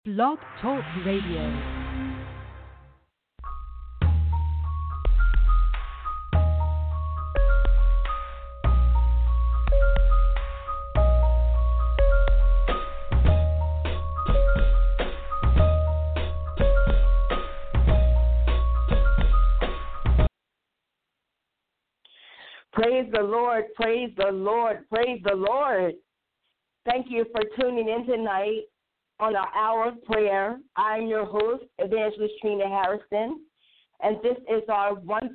Blog Talk Radio. Praise the Lord, praise the Lord, praise the Lord. Thank you for tuning in tonight on our hour of prayer. I'm your host, Evangelist Trina Harrison, and this is our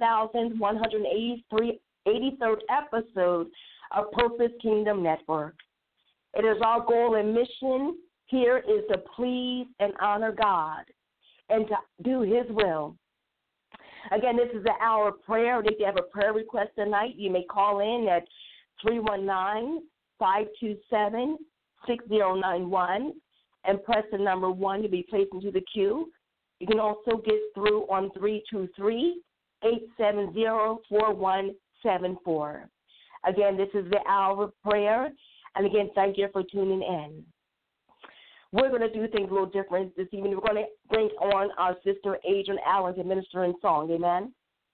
1183rd episode of Purpose Kingdom Network. It is our goal and mission here is to please and honor God and to do His will. Again, this is the hour of prayer. If you have a prayer request tonight, you may call in at 319-527-6091 and press the number 1 to be placed into the queue. You can also get through on 323-870-4174. Again, this is the hour of prayer. And again, thank you for tuning in. We're going to do things a little different this evening. We're going to bring on our sister Adrian Allen to minister in song. Amen.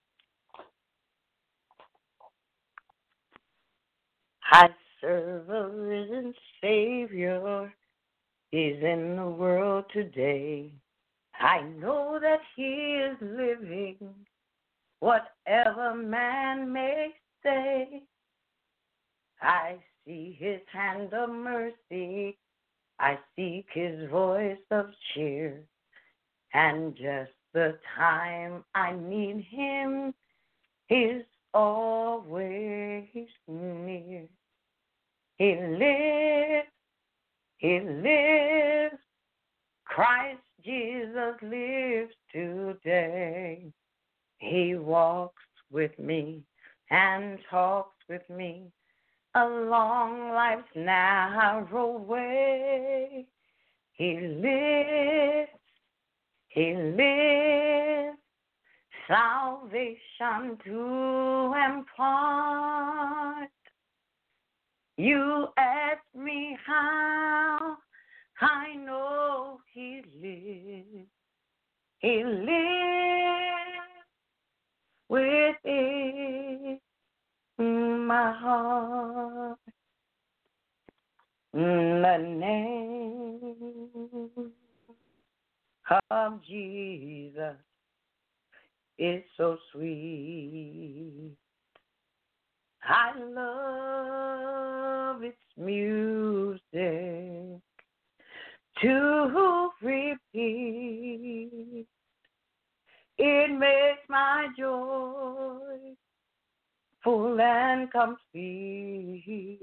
I serve a risen Savior. He's in the world today. I know that He is living, whatever man may say. I see His hand of mercy. I seek His voice of cheer, and just the time I need Him is always near. He lives, He lives, Christ Jesus lives today. He walks with me and talks with me along life's narrow way. He lives, salvation to impart. You ask me how, I know He lives. He lives within my heart. The name of Jesus is so sweet. I love its music to repeat. It makes my joy full and complete.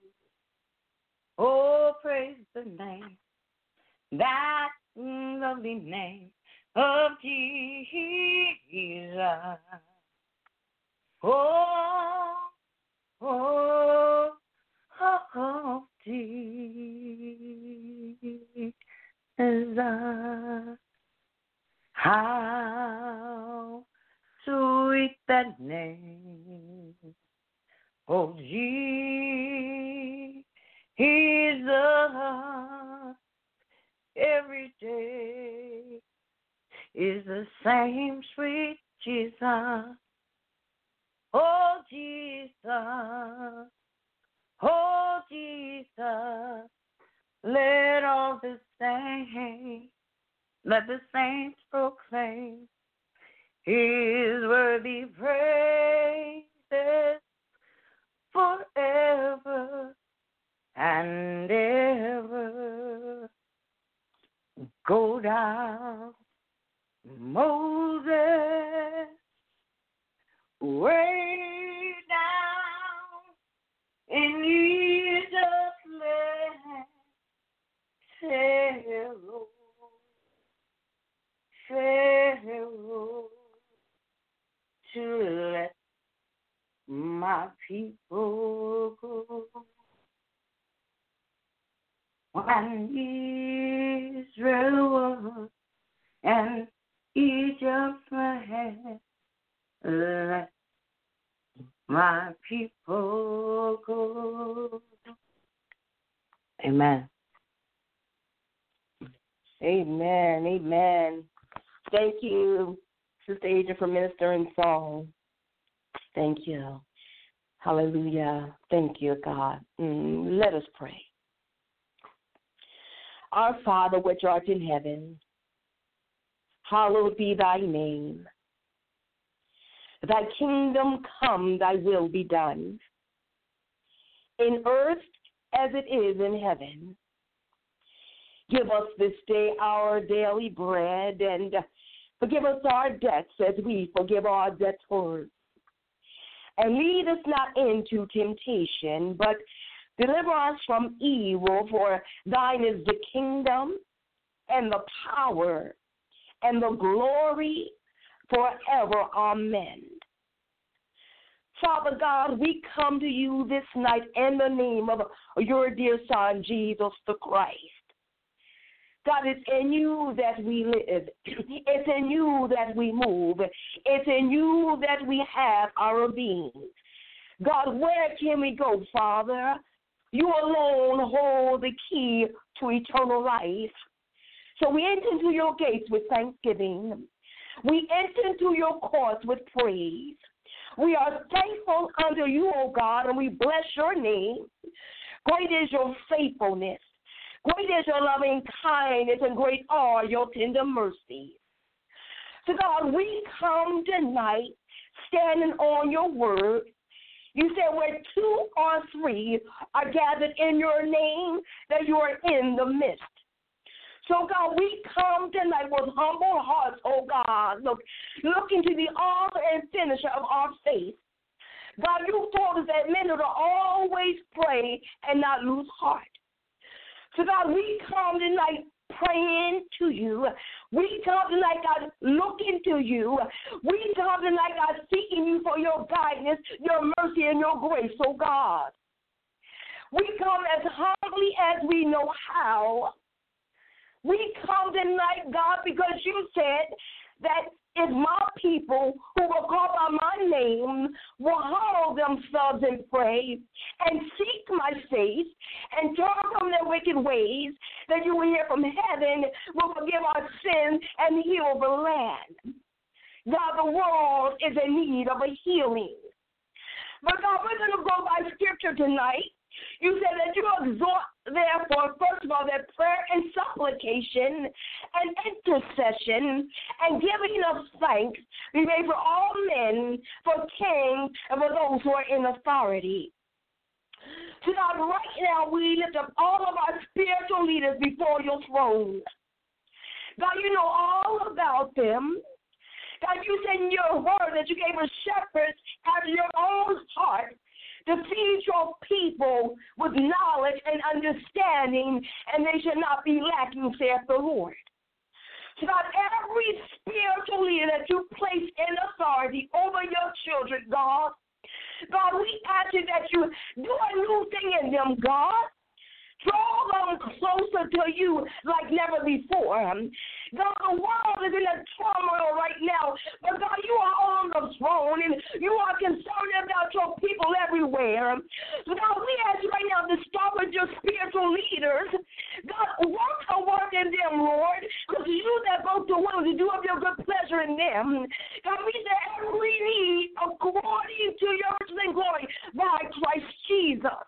Oh, praise the name, that lovely name of Jesus. Oh, oh, oh, oh, Jesus. How sweet that name. Oh, Jesus, every day is the same sweet Jesus. Oh, Jesus, oh, Jesus, let all the saints, let the saints proclaim His worthy praises forever and ever. Go down, Moses, way down in Egypt's land. Pharaoh, Pharaoh, to let my people go. When Israel was and Egypt had, let my people go. Amen. Amen. Amen. Amen. Thank you, Sister Adrian, for ministering song. Thank you. Hallelujah. Thank you, God. Let us pray. Our Father, which art in heaven, hallowed be thy name. Thy kingdom come, thy will be done, in earth as it is in heaven. Give us this day our daily bread, and forgive us our debts as we forgive our debtors. And lead us not into temptation, but deliver us from evil, for thine is the kingdom and the power and the glory forever. Amen. Father God, we come to you this night in the name of your dear Son, Jesus the Christ. God, it's in you that we live. It's in you that we move. It's in you that we have our being. God, where can we go, Father? You alone hold the key to eternal life. So we enter into your gates with thanksgiving. We enter into your courts with praise. We are thankful unto you, O God, and we bless your name. Great is your faithfulness. Great is your loving kindness, and great are your tender mercies. So, God, we come tonight standing on your word. You said where 2 or 3 are gathered in your name, that you are in the midst. So, God, we come tonight with humble hearts, oh God, looking to the author and finisher of our faith. God, you told us that men ought to always pray and not lose heart. So, God, we come tonight praying to you. We come tonight, God, looking to you. We come tonight, God, seeking you for your guidance, your mercy, and your grace, oh God. We come as humbly as we know how. We come tonight, God, because you said that if my people who will call by my name will humble themselves and pray and seek my face and turn from their wicked ways, that you will hear from heaven, will forgive our sins, and heal the land. God, the world is in need of a healing. But God, we're going to go by scripture tonight. You said that you exhort, therefore, first of all, that prayer and supplication and intercession and giving of thanks be made for all men, for kings, and for those who are in authority. So God, right now we lift up all of our spiritual leaders before your throne. God, you know all about them. God, you said in your word that you gave us shepherds after your own heart, to feed your people with knowledge and understanding, and they should not be lacking, saith the Lord. So God, every spiritual leader that you place in authority over your children, God, we ask you that you do a new thing in them, God. Draw them closer to you like never before. God, the world is in a turmoil right now, but God, you are on the throne, and you are concerned about your people everywhere. So God, we ask you right now to start with your spiritual leaders. God, work in them, Lord, because you that both the will to do of your good pleasure in them. God, meet their every need according to your riches and glory by Christ Jesus.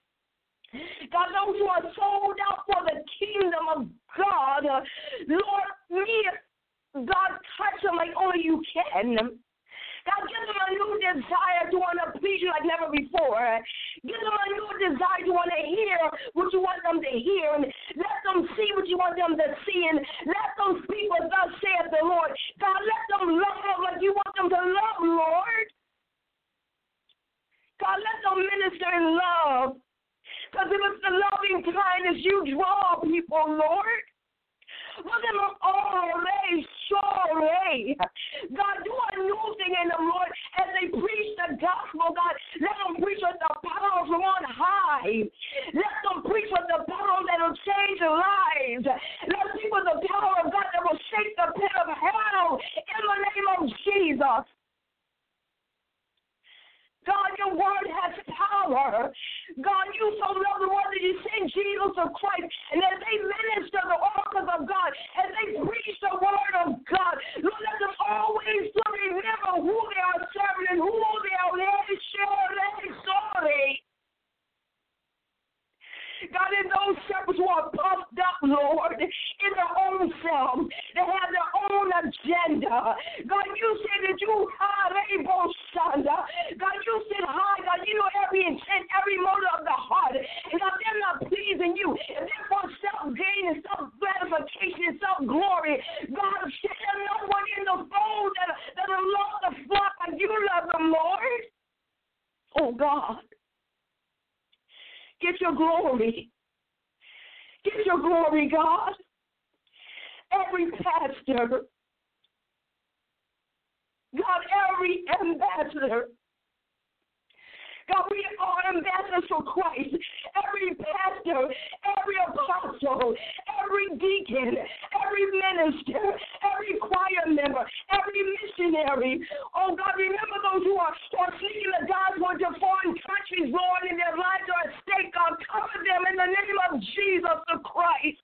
God, those who are sold out for the kingdom of God, Lord, God, touch them like only you can. God, give them a new desire to want to please you like never before. Give them a new desire to want to hear what you want them to hear, and let them see what you want them to see, and let them speak what thus saith the Lord. God, let them love like you want them to love, Lord. God, let them minister in love. Because it was the loving kindness you draw people, Lord. Look at them all, surely. God, do a new thing in them, Lord, as they preach the gospel, God. Let them preach with the power from on high. Let them preach with the power that will change lives. Let them preach with the power of God that will shake the pit of hell in the name of Jesus. God, your word has power. God, you so love the world that you you send Jesus of Christ, and as they minister the oracles of God, as they preach the word of God, Lord, let them always remember who they are serving and who they are sorry. God, in those shepherds who are puffed up, Lord, in their own selves, they have their own agenda. God, you said that you are able, Shanda. God, you said hi. God, you know every intent, every motive of the heart. And God, they're not pleasing you. And therefore, self-gain and self-gratification and self-glory. God, there's no one in the fold that will love the flock like you love them, Lord. Oh, God. Get your glory. Get your glory, God. Every pastor, God, every ambassador, God, we are ambassadors for Christ. Every pastor, every apostle, every deacon, every minister, every choir member, every missionary. Oh, God, remember those who are seeking the gospel into foreign countries, Lord, and their lives are at stake. God, cover them in the name of Jesus the Christ.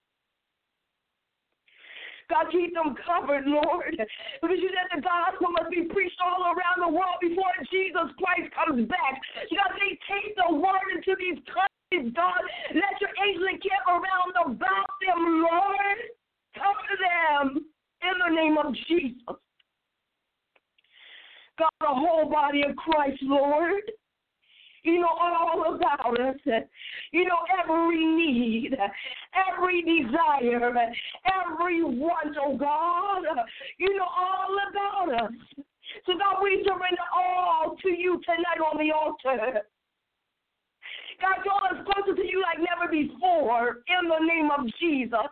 God, keep them covered, Lord, because you said the gospel must be preached all around the world before Jesus Christ comes back. God, they take the word into these countries, God. Let your angels encamp around about them, Lord. Cover them in the name of Jesus. God, the whole body of Christ, Lord. You know all about us. You know every need, every desire, every want, oh God. You know all about us. So God, we surrender all to you tonight on the altar. God, draw us closer to you like never before in the name of Jesus.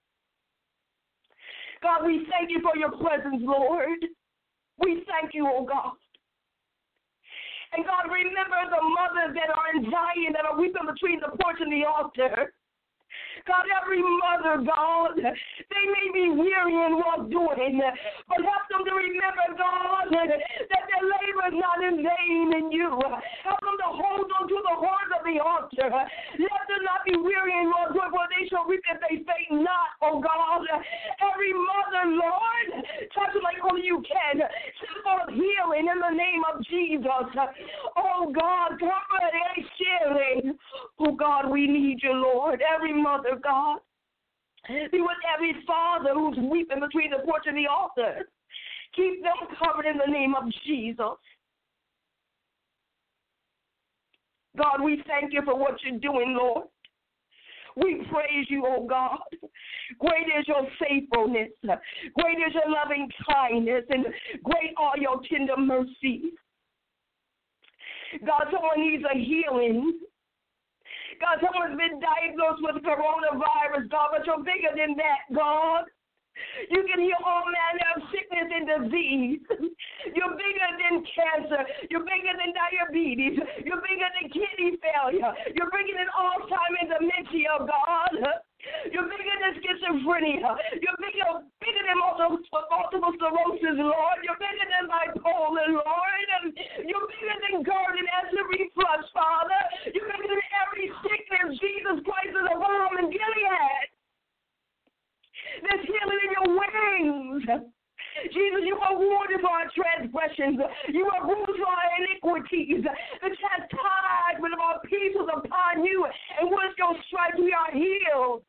God, we thank you for your presence, Lord. We thank you, oh God. And God, remember the mothers that are in Zion that are weeping between the porch and the altar. God, every mother, God, they may be weary in well doing, but help them to remember, God, that their labor is not in vain in you. Help them to hold on to the horns of the altar. Let them not be weary in well doing, for they shall reap if they faint not, oh God. Every mother, Lord, touch them like only you can. Send forth healing in the name of Jesus. Oh God, cover and sharing. Oh God, we need you, Lord. Every mother, God. Be with every father who's weeping between the porch and the altar. Keep them covered in the name of Jesus. God, we thank you for what you're doing, Lord. We praise you, oh God. Great is your faithfulness. Great is your loving kindness. And great are your tender mercies. God, someone needs a healing. God, someone's been diagnosed with coronavirus, God, but you're bigger than that, God. You can heal all manner of sickness and disease. You're bigger than cancer. You're bigger than diabetes. You're bigger than kidney failure. You're bigger than Alzheimer's and dementia, God. You're bigger than schizophrenia. You're bigger than multiple sclerosis, Lord. You're bigger than bipolar, Lord. You're bigger than GERD and acid reflux, Father. You're bigger than every sickness. Jesus Christ is a balm in Gilead. There's healing in your wings. Jesus, you are wounded for our transgressions. You are bruised for our iniquities. The chastisement of our peace was upon you, and with your stripes we are healed.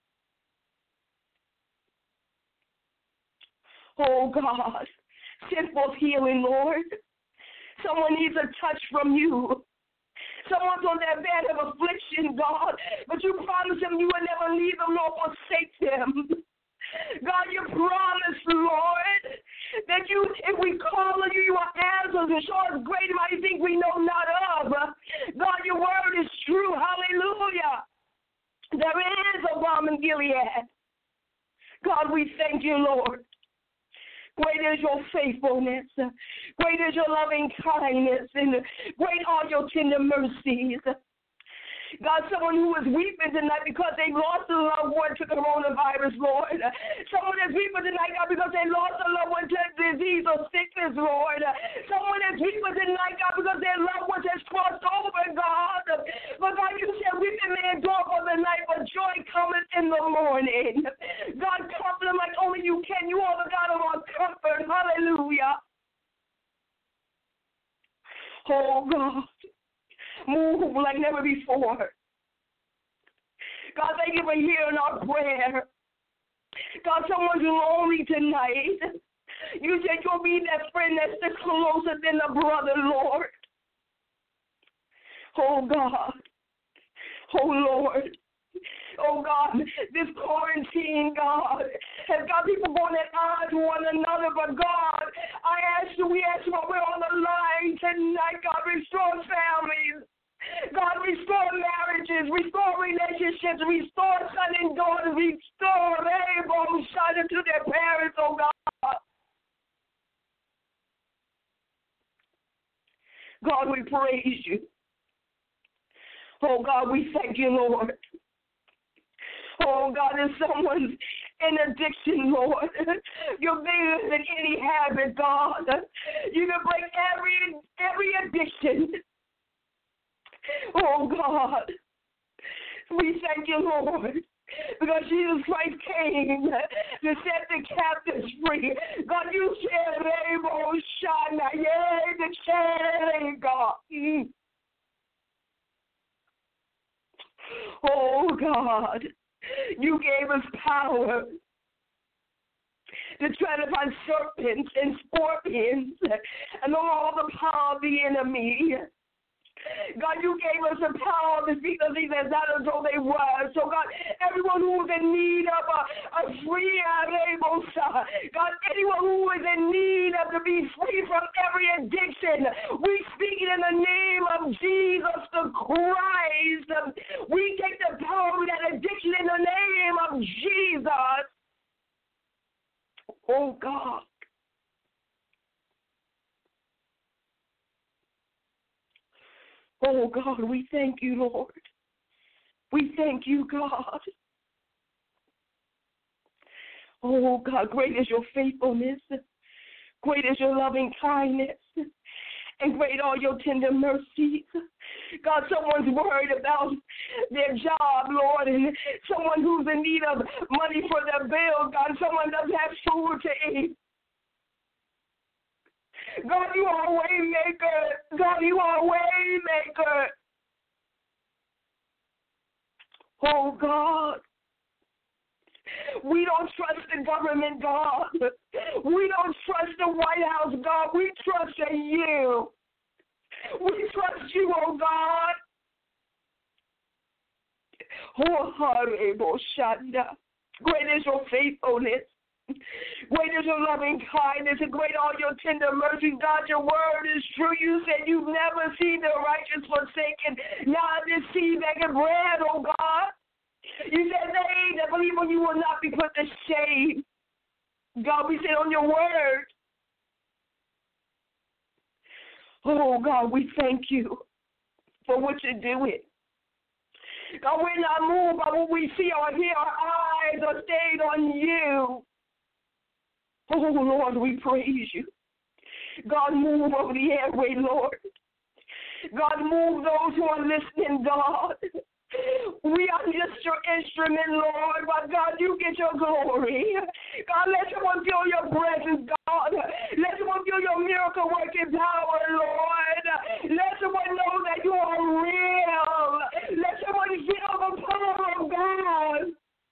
Oh, God, send forth healing, Lord. Someone needs a touch from you. Someone's on their bed of affliction, God, but you promised them you would never leave them nor forsake them. God, you promised, Lord, that you, if we call on you, you are answers and show us great and mighty things we know not of. God, your word is true. Hallelujah. There is a balm in Gilead. God, we thank you, Lord. Great is your faithfulness. Great is your loving kindness. And great are your tender mercies. God, someone who is weeping tonight because they lost a loved one to coronavirus, Lord. Someone is weeping tonight, God, because they lost a loved one to disease or sickness, Lord. Someone is weeping tonight, God, because their loved one has crossed over, God. But God, you said weeping may endure for the night, but joy cometh in the morning. God, comfort them like only you can. You are the God of our comfort. Hallelujah. Oh, God. Move like never before. God, thank you for hearing our prayer. God, someone's lonely tonight. You said you'll be that friend that sticks closer than a brother, Lord. Oh, God. Oh, Lord. Oh, God, this quarantine, God, has got people going at odds with one another. But, God, we ask you while we're on the line tonight, God, restore families. God, restore marriages, restore relationships, restore sons and daughters, restore able sons to their parents, oh, God. God, we praise you. Oh, God, we thank you, Lord. Oh, God, if someone's in addiction, Lord, you're bigger than any habit, God. You can break every addiction. Oh, God, we thank you, Lord, because Jesus Christ came to set the captives free. God, you said, Rainbow Shana, yea, the chain, God. Oh, God. You gave us power to tread upon serpents and scorpions and all the power of the enemy. God, you gave us the power to speak the things as not as though they were. So, God, everyone who is in need of a free able, God, anyone who is in need of to be free from every addiction, we speak it in the name of Jesus the Christ. We take the power of that addiction in the name of Jesus. Oh, God. Oh, God, we thank you, Lord. We thank you, God. Oh, God, great is your faithfulness. Great is your loving kindness. And great are your tender mercies. God, someone's worried about their job, Lord, and someone who's in need of money for their bill. God, someone doesn't have food to eat. God, you are a way maker. God, you are a way maker. Oh, God. We don't trust the government, God. We don't trust the White House, God. We trust in you. We trust you, oh, God. Oh, Harebo Shanda. Great is your faithfulness. Great is your loving kindness, and great are your tender mercies. God, your word is true. You said you've never seen the righteous forsaken, not this seed begging bread, oh God. You said they that believe on you will not be put to shame. God, we said on your word. Oh, God, we thank you for what you're doing. God, we're not moved by what we see or hear. Our eyes are stayed on you. Oh, Lord, we praise you. God, move over the airway, Lord. God, move those who are listening, God. We are just your instrument, Lord, but God, you get your glory. God, let someone feel your presence, God. Let someone feel your miracle-working power, Lord. Let someone know that you are real. Let someone feel the power of God.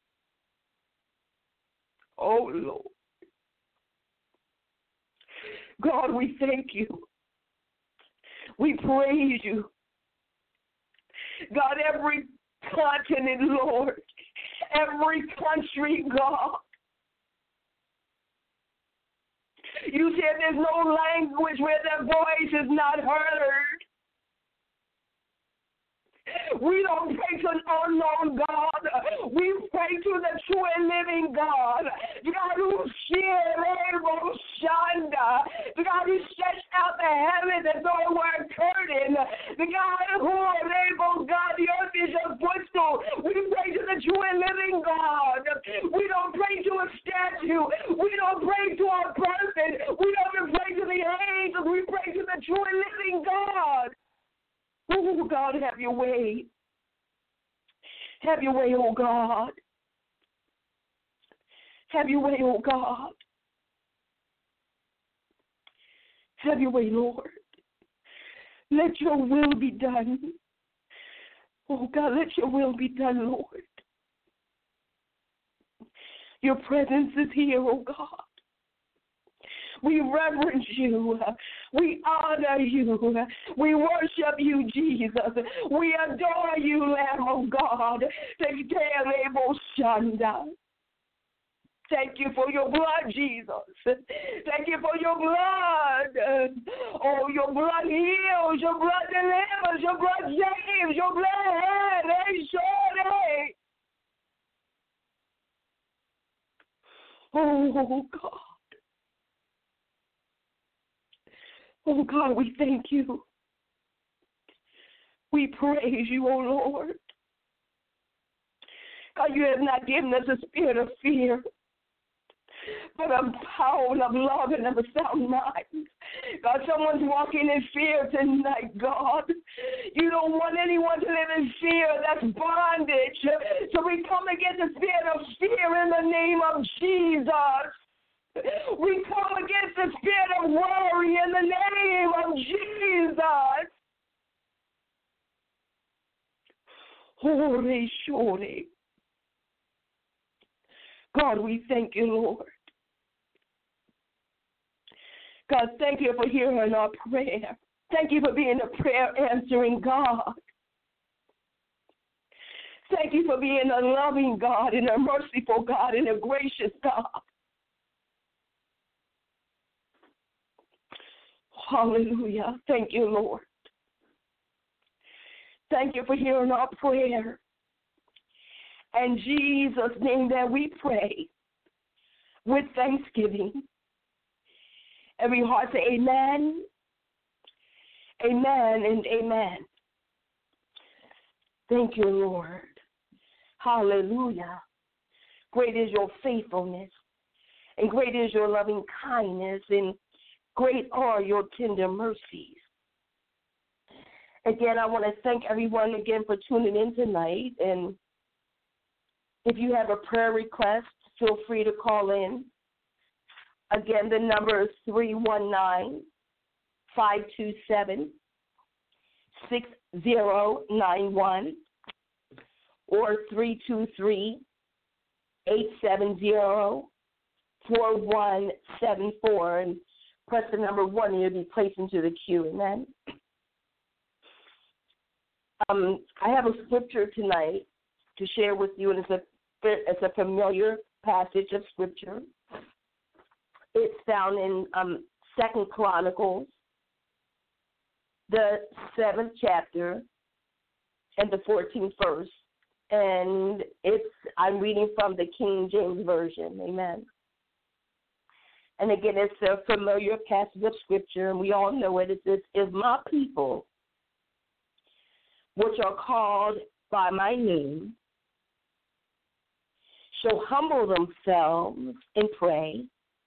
Oh, Lord. God, we thank you. We praise you. God, every continent, Lord, every country, God. You said there's no language where their voice is not heard. We don't pray to an unknown God. We pray to the true and living God. The God who Shanda. The God who stretched out the heavens as though it were a curtain. The God who is able, God, the earth is We pray to the true and living God. We don't pray to a statue. We don't pray to a person. We don't even pray to the angels. We pray to the true and living God. Oh, God, have your way. Have your way, oh God. Have your way, oh God. Have your way, Lord. Let your will be done. Oh God, let your will be done, Lord. Your presence is here, oh God. We reverence you. We honor you. We worship you, Jesus. We adore you, Lamb of God. Thank you for your blood, Jesus. Thank you for your blood. Oh, your blood heals. Your blood delivers. Your blood saves. Your blood Oh, God. Oh, God, we thank you. We praise you, oh, Lord. God, you have not given us a spirit of fear, but of power and of love and of a sound mind. God, someone's walking in fear tonight, God. You don't want anyone to live in fear. That's bondage. So we come against the spirit of fear in the name of Jesus. We come against the spirit of worry in the name of Jesus. Holy, surely. God, we thank you, Lord. God, thank you for hearing our prayer. Thank you for being a prayer-answering God. Thank you for being a loving God and a merciful God and a gracious God. Hallelujah. Thank you, Lord. Thank you for hearing our prayer. In Jesus' name that we pray with thanksgiving. Every heart say amen, amen, and amen. Thank you, Lord. Hallelujah. Great is your faithfulness, and great is your loving kindness, and great are your tender mercies. Again, I want to thank everyone again for tuning in tonight. And if you have a prayer request, feel free to call in. Again, the number is 319-527-6091 or 323-870-4174. And press the number 1 and you'll be placed into the queue. Amen. I have a scripture tonight to share with you, and it's a familiar passage of scripture. It's found in 2 Chronicles, the 7th chapter, and the 14th verse. And I'm reading from the King James Version. Amen. And again, it's a familiar passage of scripture, and we all know it. It says, "If my people, which are called by my name, shall humble themselves and pray,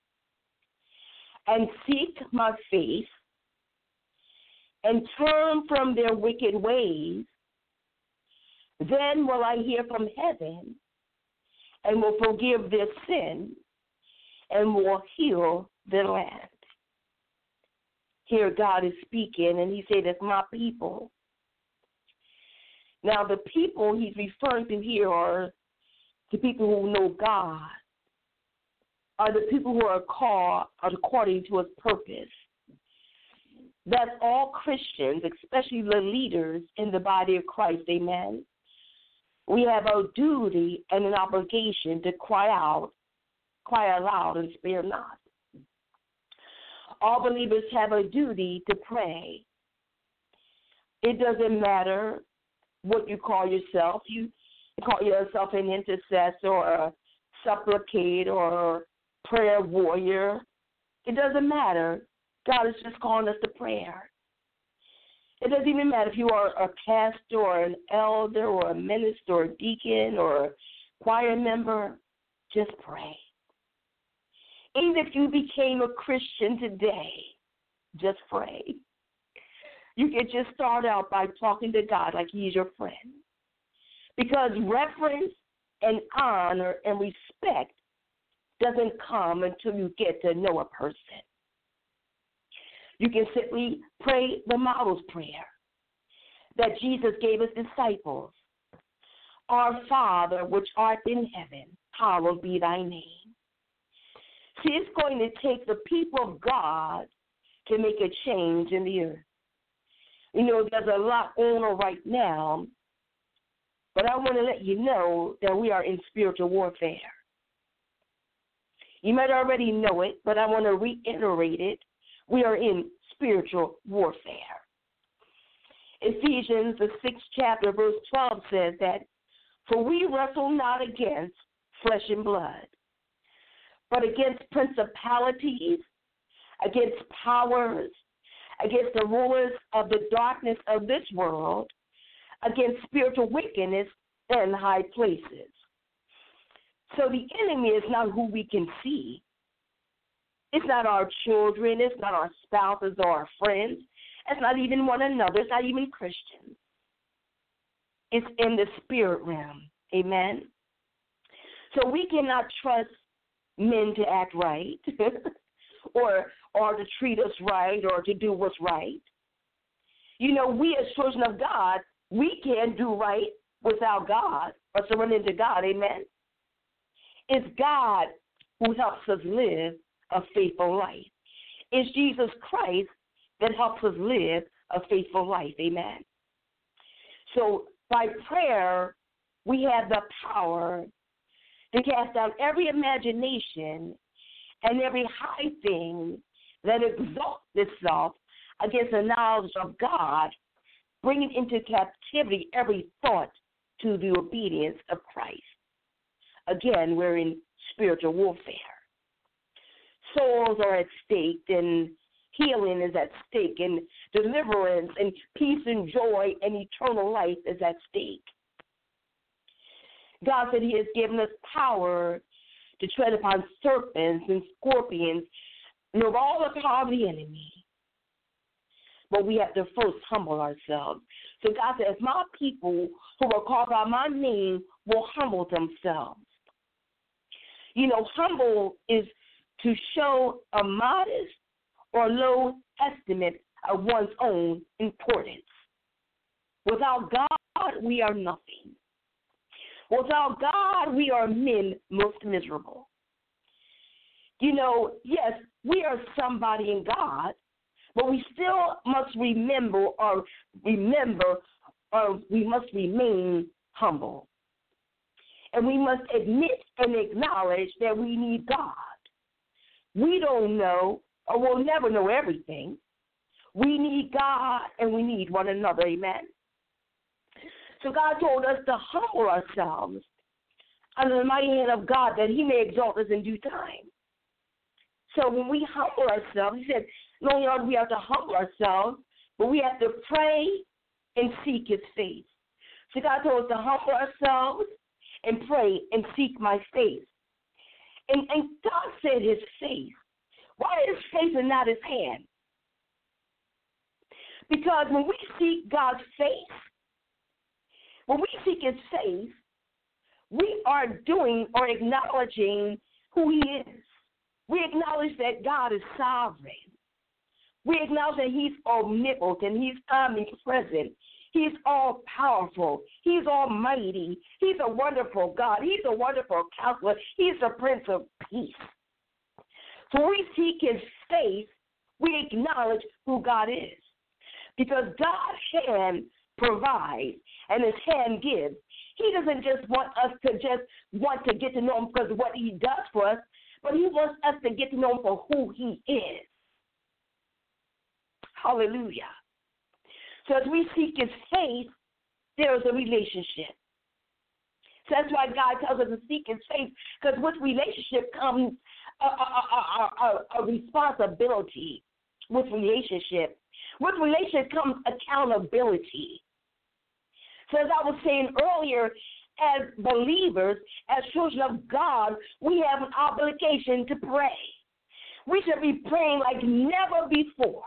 and seek my face, and turn from their wicked ways, then will I hear from heaven, and will forgive their sin, and will heal their land." Here God is speaking, and he said, "It's my people." Now, the people he's referring to here are the people who know God, are the people who are called according to his purpose. That's all Christians, especially the leaders in the body of Christ, amen. We have a duty and an obligation to cry aloud, and spare not. All believers have a duty to pray. It doesn't matter what you call yourself. You call yourself an intercessor or a supplicant or a prayer warrior. It doesn't matter. God is just calling us to prayer. It doesn't even matter if you are a pastor or an elder or a minister or a deacon or a choir member. Just pray. Even if you became a Christian today, just pray. You can just start out by talking to God like He's your friend. Because reverence and honor and respect doesn't come until you get to know a person. You can simply pray the model's prayer that Jesus gave His disciples. Our Father, which art in heaven, hallowed be thy name. See, it's going to take the people of God to make a change in the earth. You know, there's a lot going on right now, but I want to let you know that we are in spiritual warfare. You might already know it, but I want to reiterate it. We are in spiritual warfare. Ephesians, the 6th chapter, verse 12 says that, for we wrestle not against flesh and blood, but against principalities, against powers, against the rulers of the darkness of this world, against spiritual wickedness in high places. So the enemy is not who we can see. It's not our children. It's not our spouses or our friends. It's not even one another. It's not even Christians. It's in the spirit realm. Amen? So we cannot trust men to act right or to treat us right or to do what's right. You know, we as children of God, we can't do right without God or surrendering to God. Amen? It's God who helps us live a faithful life. It's Jesus Christ that helps us live a faithful life. Amen. So by prayer, we have the power to cast down every imagination and every high thing that exalts itself against the knowledge of God, bringing into captivity every thought to the obedience of Christ. Again, we're in spiritual warfare. Souls are at stake, and healing is at stake, and deliverance and peace and joy and eternal life is at stake. God said He has given us power to tread upon serpents and scorpions and over all the power of the enemy. But we have to first humble ourselves. So God said, if my people who are called by my name will humble themselves. You know, humble is to show a modest or low estimate of one's own importance. Without God, we are nothing. Without God, we are men most miserable. You know, yes, we are somebody in God, but we still must remember we must remain humble. And we must admit and acknowledge that we need God. We don't know, or we'll never know everything. We need God, and we need one another. Amen. So God told us to humble ourselves under the mighty hand of God, that He may exalt us in due time. So when we humble ourselves, He said, not only do we have to humble ourselves, but we have to pray and seek His face. So God told us to humble ourselves and pray and seek my face. And God said His face. Why His face and not His hand? Because when we seek God's face, when we seek His face, we are doing or acknowledging who He is. We acknowledge that God is sovereign. We acknowledge that He's omnipotent. He's omnipresent. He's all-powerful. He's almighty. He's a wonderful God. He's a wonderful counselor. He's the Prince of Peace. So when we seek His face, we acknowledge who God is. Because God's hand provides and His hand gives. He doesn't just want us to get to know Him because of what He does for us, but He wants us to get to know Him for who He is. Hallelujah. So as we seek His face, there is a relationship. So that's why God tells us to seek His face, because with relationship comes a responsibility with relationship. With relationship comes accountability. So as I was saying earlier, as believers, as children of God, we have an obligation to pray. We should be praying like never before.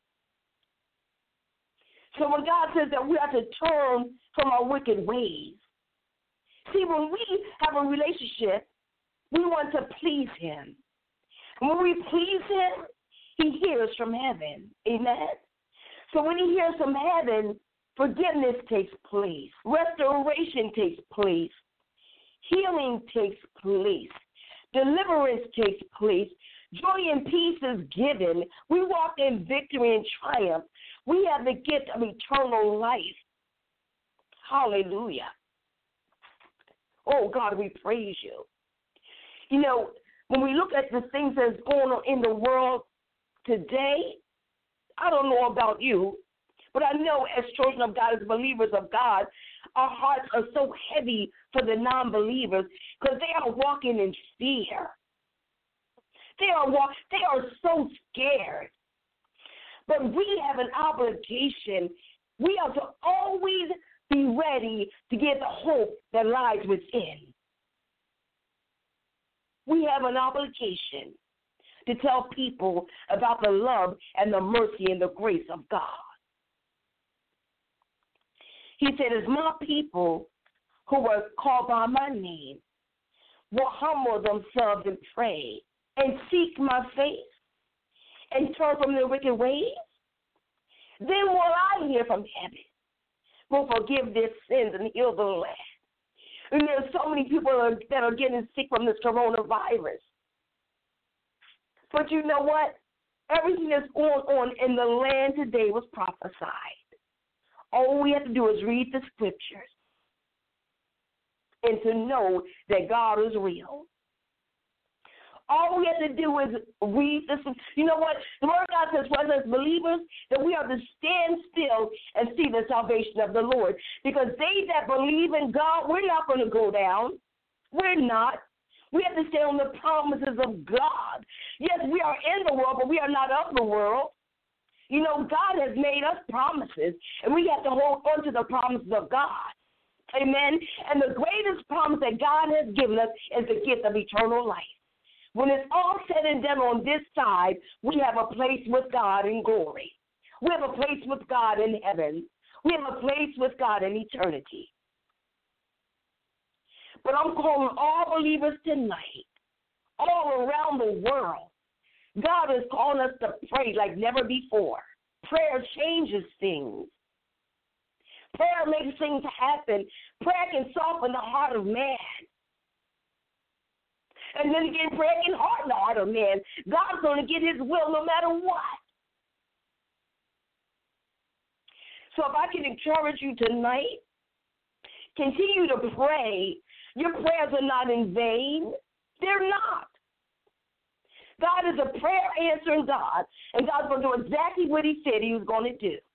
So when God says that we have to turn from our wicked ways, see, when we have a relationship, we want to please him. And when we please him, he hears from heaven. Amen? So when he hears from heaven, forgiveness takes place. Restoration takes place. Healing takes place. Deliverance takes place. Joy and peace is given. We walk in victory and triumph. We have the gift of eternal life. Hallelujah. Oh, God, we praise you. You know, when we look at the things that's going on in the world today, I don't know about you, but I know as children of God, as believers of God, our hearts are so heavy for the non-believers because they are walking in fear. They are so scared. But we have an obligation. We have to always be ready to give the hope that lies within. We have an obligation to tell people about the love and the mercy and the grace of God. He said, as my people who were called by my name will humble themselves and pray and seek my face and turn from their wicked ways, then will I hear from heaven, will forgive their sins and heal the land. And there's so many people that are getting sick from this coronavirus. But you know what? Everything that's going on in the land today was prophesied. All we have to do is read the scriptures and to know that God is real. All we have to do is read this. You know what? The Word of God says for us as believers that we are to stand still and see the salvation of the Lord. Because they that believe in God, we're not going to go down. We're not. We have to stand on the promises of God. Yes, we are in the world, but we are not of the world. You know, God has made us promises, and we have to hold on to the promises of God. Amen? And the greatest promise that God has given us is the gift of eternal life. When it's all said and done on this side, we have a place with God in glory. We have a place with God in heaven. We have a place with God in eternity. But I'm calling all believers tonight, all around the world. God is calling us to pray like never before. Prayer changes things. Prayer makes things happen. Prayer can soften the heart of man. And then again, prayer can harden the heart of man. God's going to get his will no matter what. So if I can encourage you tonight, continue to pray. Your prayers are not in vain. They're not. God is a prayer-answering God, and God's going to do exactly what he said he was going to do.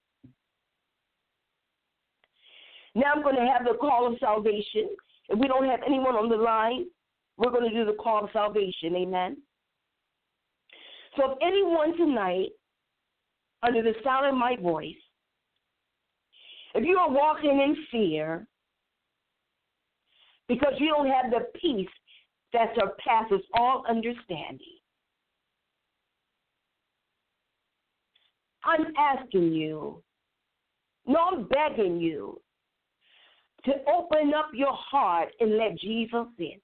Now I'm going to have the call of salvation. If we don't have anyone on the line, we're going to do the call of salvation. Amen? So if anyone tonight, under the sound of my voice, if you are walking in fear because you don't have the peace that surpasses all understanding, I'm asking you, no, I'm begging you to open up your heart and let Jesus in.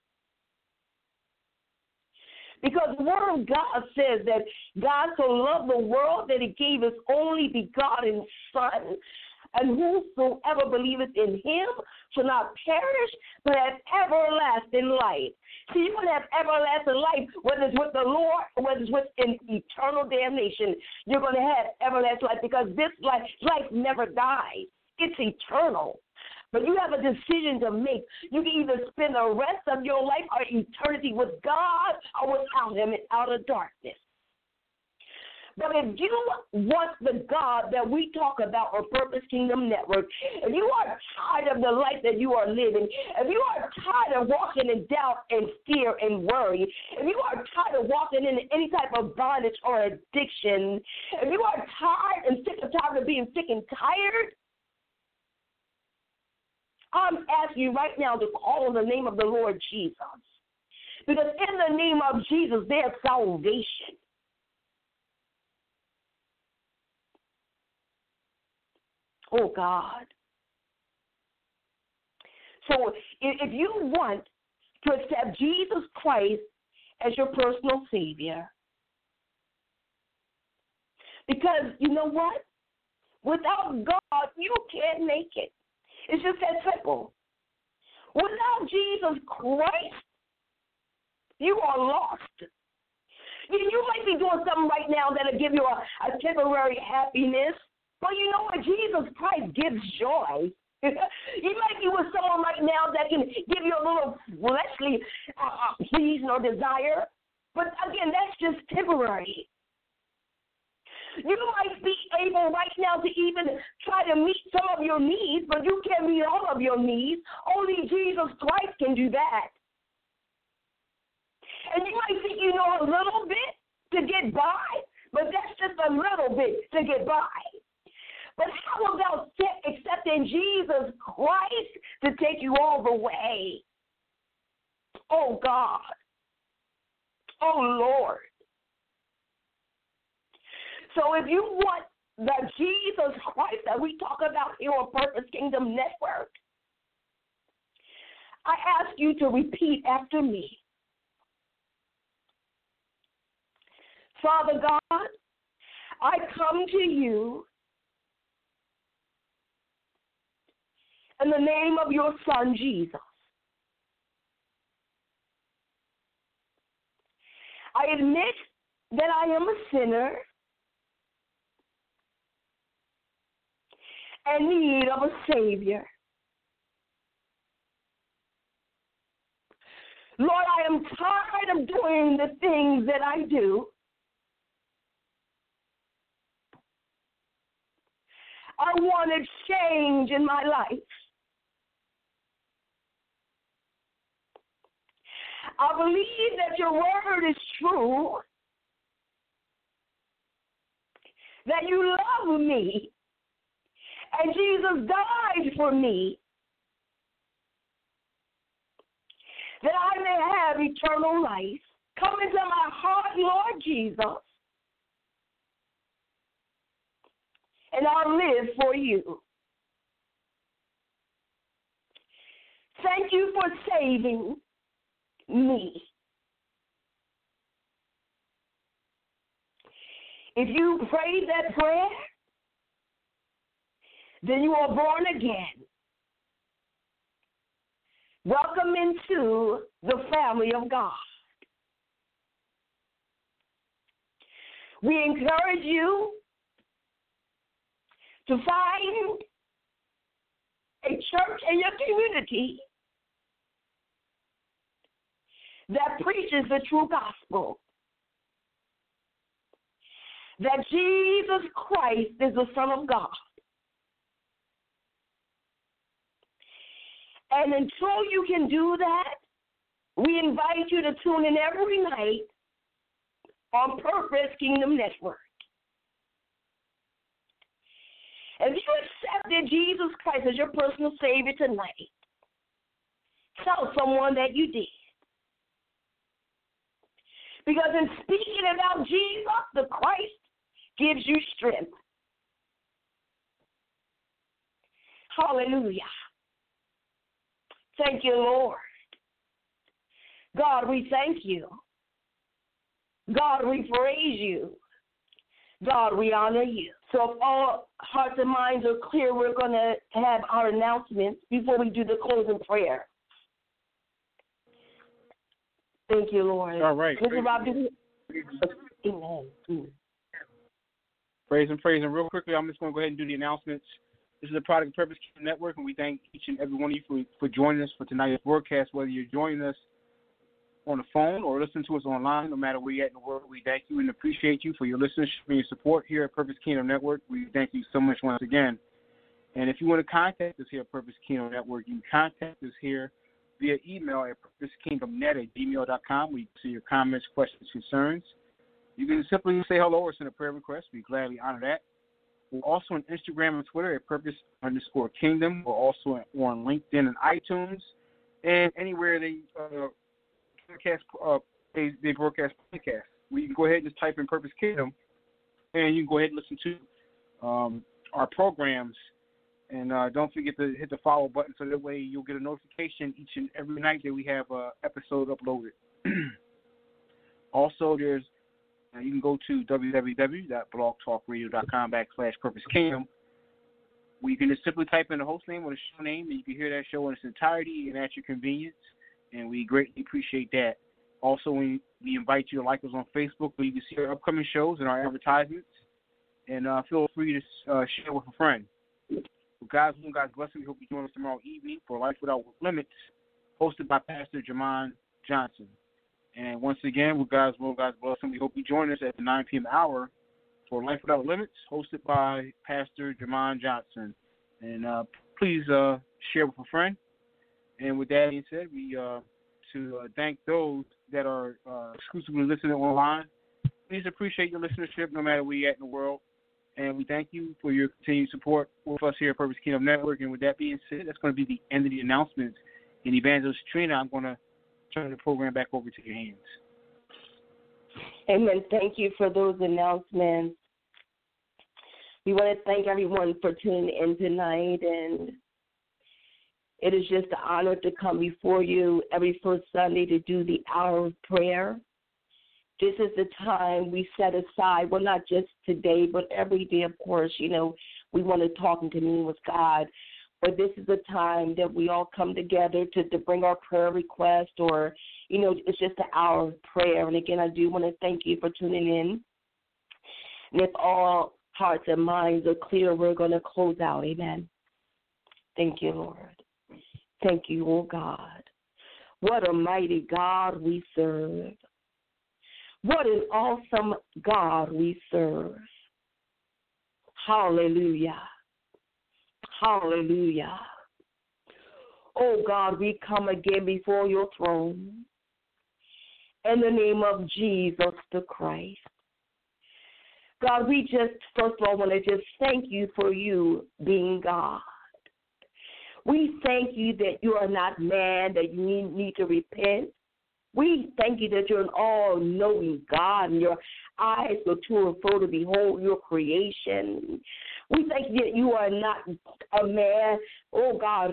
Because the Word of God says that God so loved the world that he gave his only begotten Son, and whosoever believeth in him shall not perish, but have everlasting life. See, you're going to have everlasting life, whether it's with the Lord or whether it's with an eternal damnation. You're going to have everlasting life because this life never dies. It's eternal. But you have a decision to make. You can either spend the rest of your life or eternity with God or without him and out of darkness. But if you want the God that we talk about on Purpose Kingdom Network, if you are tired of the life that you are living, if you are tired of walking in doubt and fear and worry, if you are tired of walking in any type of bondage or addiction, if you are tired and sick and tired of being sick and tired, I'm asking you right now to call on the name of the Lord Jesus. Because in the name of Jesus, there's salvation. Oh, God. So if you want to accept Jesus Christ as your personal Savior, because you know what? Without God, you can't make it. It's just that simple. Without Jesus Christ, you are lost. You might be doing something right now that'll give you a temporary happiness, but you know what? Jesus Christ gives joy. You might be with someone right now that can give you a little fleshly pleasing or desire, but again, that's just temporary. You might be able right now to even try to meet some of your needs, but you can't meet all of your needs. Only Jesus Christ can do that. And you might think you know a little bit to get by, but that's just a little bit to get by. But how about accepting Jesus Christ to take you all the way? Oh, God. Oh, Lord. So if you want the Jesus Christ that we talk about here on Purpose Kingdom Network, I ask you to repeat after me. Father God, I come to you in the name of your Son, Jesus. I admit that I am a sinner and need of a Savior. Lord, I am tired of doing the things that I do. I want a change in my life. I believe that your word is true, that you love me, and Jesus died for me, that I may have eternal life. Come into my heart, Lord Jesus, and I'll live for you. Thank you for saving me. If you prayed that prayer, then you are born again. Welcome into the family of God. We encourage you to find a church in your community that preaches the true gospel, that Jesus Christ is the Son of God. And until you can do that, we invite you to tune in every night on Purpose Kingdom Network. If you accepted Jesus Christ as your personal Savior tonight, tell someone that you did. Because in speaking about Jesus, the Christ gives you strength. Hallelujah. Thank you, Lord. God, we thank you. God, we praise you. God, we honor you. So if all hearts and minds are clear, we're going to have our announcements before we do the closing prayer. Thank you, Lord. All right. Mr. Rob, Amen. Praise and praise. And real quickly, I'm just going to go ahead and do the announcements. This is a product of Purpose Network, and we thank each and every one of you for joining us for tonight's broadcast, whether you're joining us on the phone or listen to us online, no matter where you're at in the world, we thank you and appreciate you for your listenership and your support here at Purpose Kingdom Network. We thank you so much once again. And if you want to contact us here at Purpose Kingdom Network, you can contact us here via email at purposekingdomnet@gmail.com. We see your comments, questions, concerns. You can simply say hello or send a prayer request. We gladly honor that. We're also on Instagram and Twitter at Purpose_Kingdom. We're also on LinkedIn and iTunes and anywhere they broadcast podcasts. You can go ahead and just type in Purpose Kingdom, and you can go ahead and listen to our programs. And don't forget to hit the follow button so that way you'll get a notification each and every night that we have an episode uploaded. Also, you can go to www.blogtalkradio.com/PurposeKingdom, where you can just simply type in the host name or the show name, and you can hear that show in its entirety and at your convenience, and we greatly appreciate that. Also, we invite you to like us on Facebook, where you can see our upcoming shows and our advertisements, and feel free to share with a friend. Well, God's will, God's blessing. We hope you join us tomorrow evening for Life Without Limits, hosted by Pastor Jamon Johnson. And once again, with God's will, God's blessing, we hope you join us at the 9 p.m. hour for Life Without Limits, hosted by Pastor Jamon Johnson. And please share with a friend. And with that being said, we thank those that are exclusively listening online. Please appreciate your listenership no matter where you're at in the world. And we thank you for your continued support with us here at Purpose Kingdom Network. And with that being said, that's going to be the end of the announcements. And Evangelist Trina, I'm going to turn the program back over to your hands. Amen. Thank you for those announcements. We want to thank everyone for tuning in tonight, and it is just an honor to come before you every first Sunday to do the hour of prayer. This is the time we set aside, well, not just today, but every day, of course. You know, we want to talk and commune with God. But this is the time that we all come together to bring our prayer request, or, you know, it's just an hour of prayer. And, again, I do want to thank you for tuning in. And if all hearts and minds are clear, we're going to close out. Amen. Thank you, Lord. Thank you, oh God. What a mighty God we serve. What an awesome God we serve. Hallelujah. Hallelujah. Oh, God, we come again before your throne in the name of Jesus the Christ. God, we just, first of all, want to just thank you for you being God. We thank you that you are not man, that you need to repent. We thank you that you're an all-knowing God, and your eyes go to and fro to behold your creation. We thank you that you are not a man. Oh, God,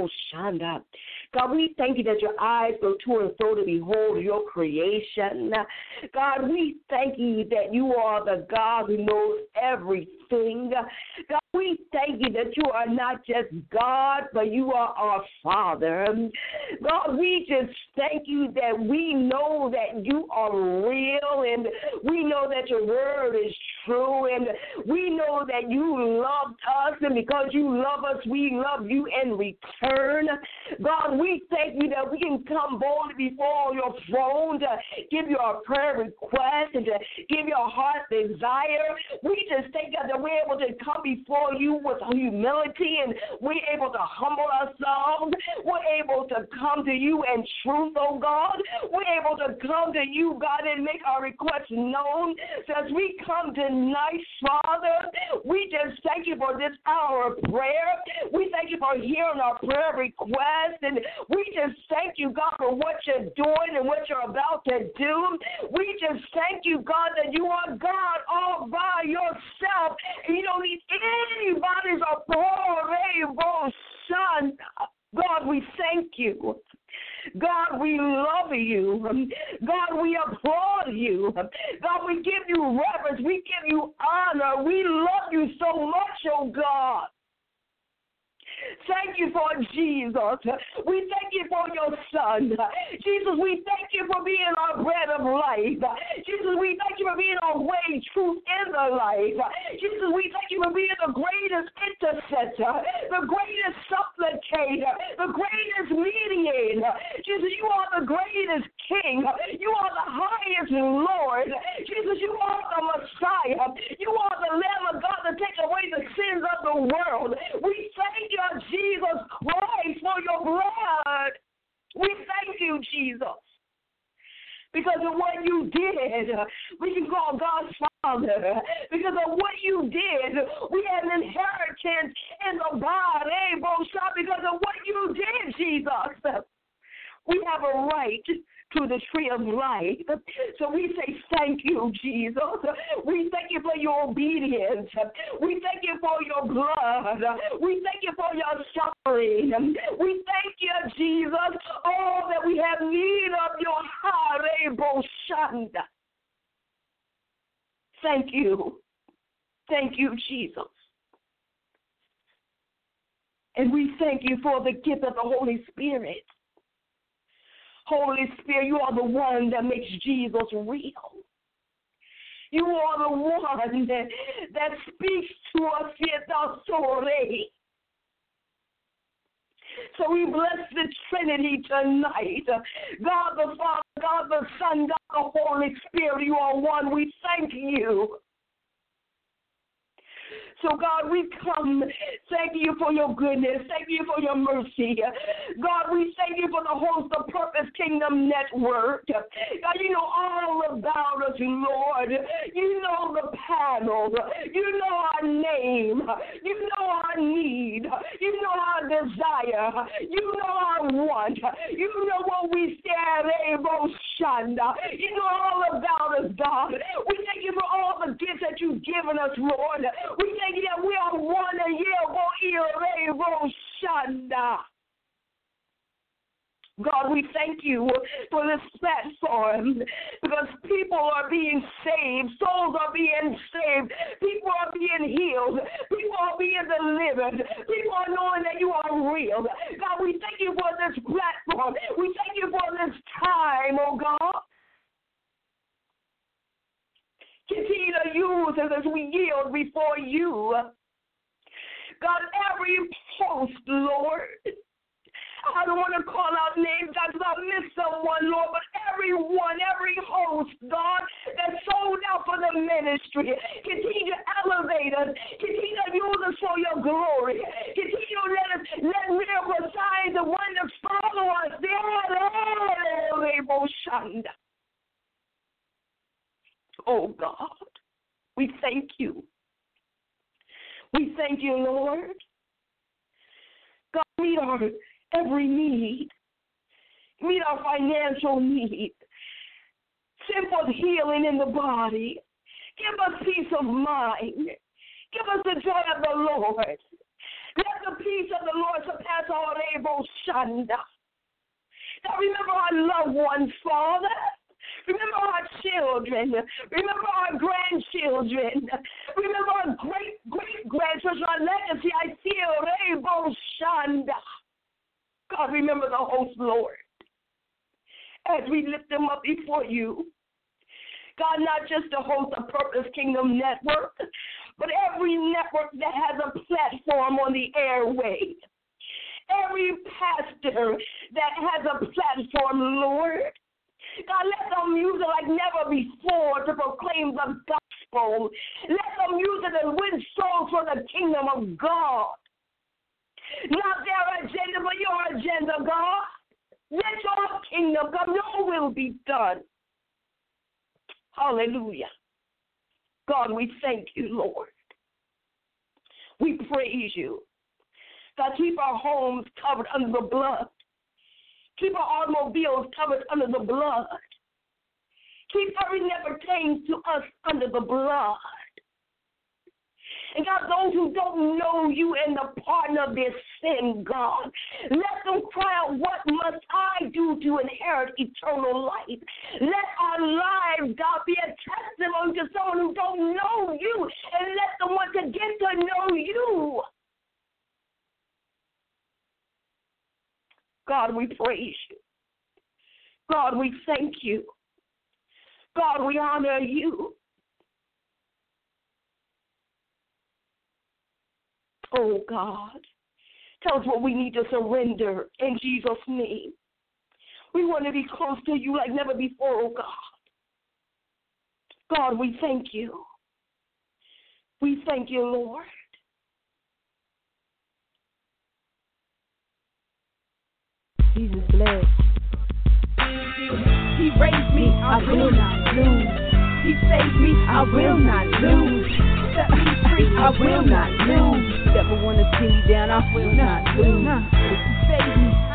God, we thank you that your eyes go to and fro to behold your creation. God, we thank you that you are the God who knows everything. God, we thank you that you are not just God, but you are our Father. God, we just thank you that we know that you are real, and we know that your word is true, and we know that you loved us, and because you love us, we love you in return. God, we thank you that we can come boldly before your throne to give you our prayer request and to give your heart desire. We just thank God that we're able to come before you with humility, and we're able to humble ourselves. We're able to come to you in truth, oh God. We're able to come to you, God, and make our requests known. So as we come tonight, Father, we just thank you for this hour of prayer. We thank you for hearing our prayer requests, and we just thank you, God, for what you're doing and what you're about to do. We just thank you, God, that you are God all by yourself. You don't need anybody's son. God, we thank you. God, we love you. God, we applaud you. God, we give you reverence. We give you honor. We love you so much, oh God. Thank you for Jesus. We thank you for your Son. Jesus, we thank you for being our bread of life. Jesus, we thank you for being our way, truth, and the life. Jesus, we thank you for being the greatest intercessor, the greatest supplicator, the greatest mediator. Jesus, you are the greatest King. You are the highest Lord. Jesus, you are the Messiah. You are the Lamb of God to take away the sins of the world. We thank you, Jesus Christ, for your blood. We thank you, Jesus. Because of what you did, we can call God Father. Because of what you did, we have an inheritance in the body, because of what you did, Jesus. We have a right to the tree of life. So we say thank you, Jesus. We thank you for your obedience. We thank you for your blood. We thank you for your suffering. We thank you, Jesus, all that we have need of your Harebo Shanda. Thank you. Thank you, Jesus. And we thank you for the gift of the Holy Spirit. Holy Spirit, you are the one that makes Jesus real. You are the one that speaks to us here. So we bless the Trinity tonight. God the Father, God the Son, God the Holy Spirit, you are one. We thank you. So, God, we come. Thank you for your goodness. Thank you for your mercy. God, we thank you for the Host of Purpose Kingdom Network. God, you know all about us, Lord. You know the panel. You know our name. You know our need. You know our desire. You know our want. You know what we stand able shanda. You know all about us, God. We thank you for all the gifts that you've given us, Lord. We thank you that we are one a year, shanda. God, we thank you for this platform because people are being saved, souls are being saved, people are being healed, people are being delivered, people are knowing that you are real. God, we thank you for this platform. We thank you for this time, oh God. Continue to use us as we yield before you. God, every post, Lord, I don't want to call out names, God, because I'll miss someone, Lord, but everyone, every host, God, that sold out for the ministry, continue to elevate us, continue to use us for your glory, continue to let miracles, signs, and wonders follow us. Oh, God, we thank you. We thank you, Lord. God, meet our every need. Meet our financial need. Send forth healing in the body. Give us peace of mind. Give us the joy of the Lord. Let the peace of the Lord surpass all able shanda. Now remember our loved ones, Father. Remember our children. Remember our grandchildren. Remember our great-great-grandchildren, our legacy. I feel able shanda. God, remember the host, Lord, as we lift them up before you. God, not just the Host of Purpose Kingdom Network, but every network that has a platform on the airway. Every pastor that has a platform, Lord. God, let them use it like never before to proclaim the gospel. Let them use it to win souls for the kingdom of God. Not their agenda, but your agenda, God. Let your kingdom come. Your will be done. Hallelujah. God, we thank you, Lord. We praise you. God, keep our homes covered under the blood. Keep our automobiles covered under the blood. Keep everything that pertains to us under the blood. And God, those who don't know you and the pardon of their sin, God, let them cry out, what must I do to inherit eternal life? Let our lives, God, be a testimony to someone who don't know you, and let them want to get to know you. God, we praise you. God, we thank you. God, we honor you. Oh, God, tell us what we need to surrender in Jesus' name. We want to be close to you like never before, oh, God. God, we thank you. We thank you, Lord. Jesus bless. He raised me, I will not lose. He saved me, I will not lose. Set me free, I will not lose. Never want to see me down, I will not lose. If he saved me,